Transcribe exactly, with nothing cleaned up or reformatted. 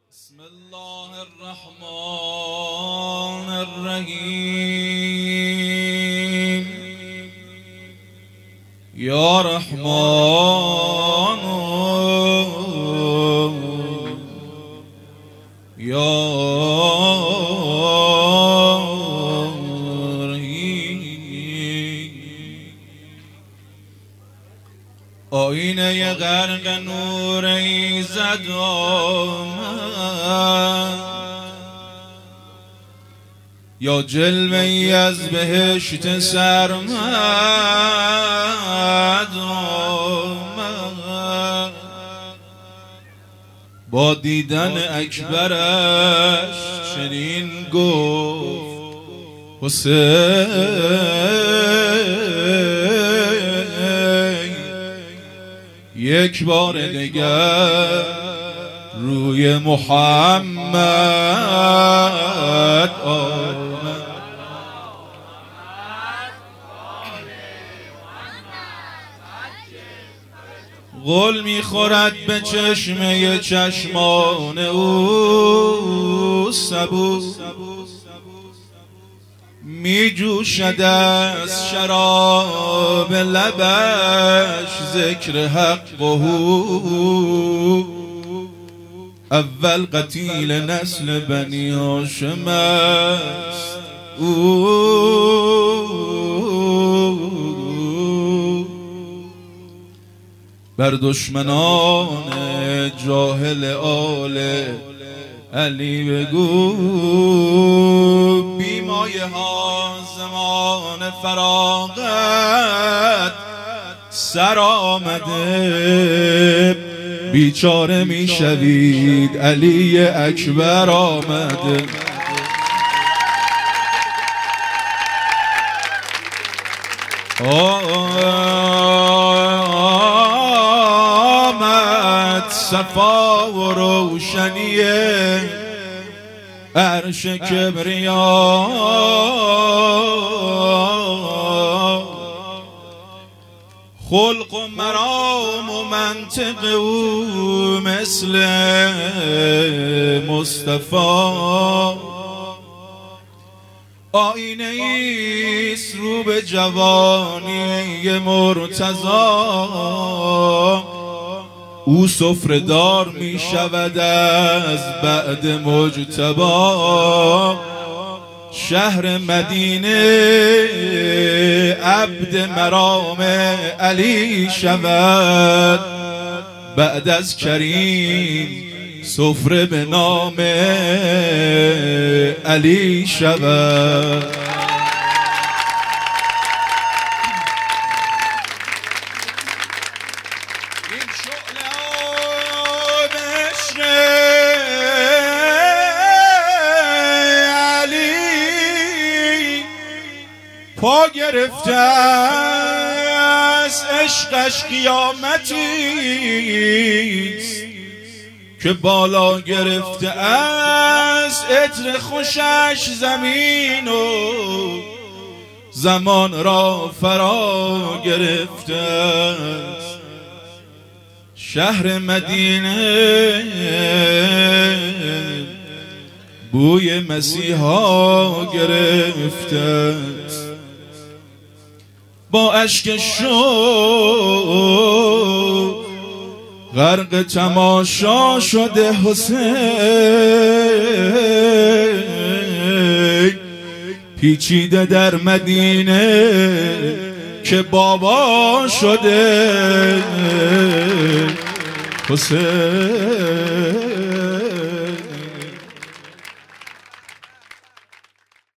بسم الله الرحمن الرحیم یا رحمان یا رحیم. آینه غرق نور ایزد آمد یا جلوه ای از بهشت سرمد آمد. با دیدن اکبرش چنین گفت حسین یک بار دیگر روی محمد آمد. غل میخورد به چشمه چشمان او سبو، میجوشد از شراب لبش ذکر حق و اول قتیل نسل بنی هاشم است او. بر دشمنان جاهل آل علی بگو بیمایه ها زمان فراغت سر آمده، بیچاره میشوید علی اکبر آمده. آمد صفا و روشنی عرش کبریا، خلق و مرام و منطق او مثل مصطفی. آینه ایست رو به جوانی مرتضی، او سفره‌دار می شود از بعد مجتبی. شهر مدینه عبد مرام علی شود، بعد از کریم سفره به نام علی شود. این شعله عشق علی پا گرفته از عشقش قیامتیست که بالا گرفته از عطر خوشش زمین و زمان را فرا گرفته است. شهر مدینه بوی مسیحا گرفته است. با اشک شوق غرق تماشا شده حسین، پیچیده در مدینه که بابا شده حسین.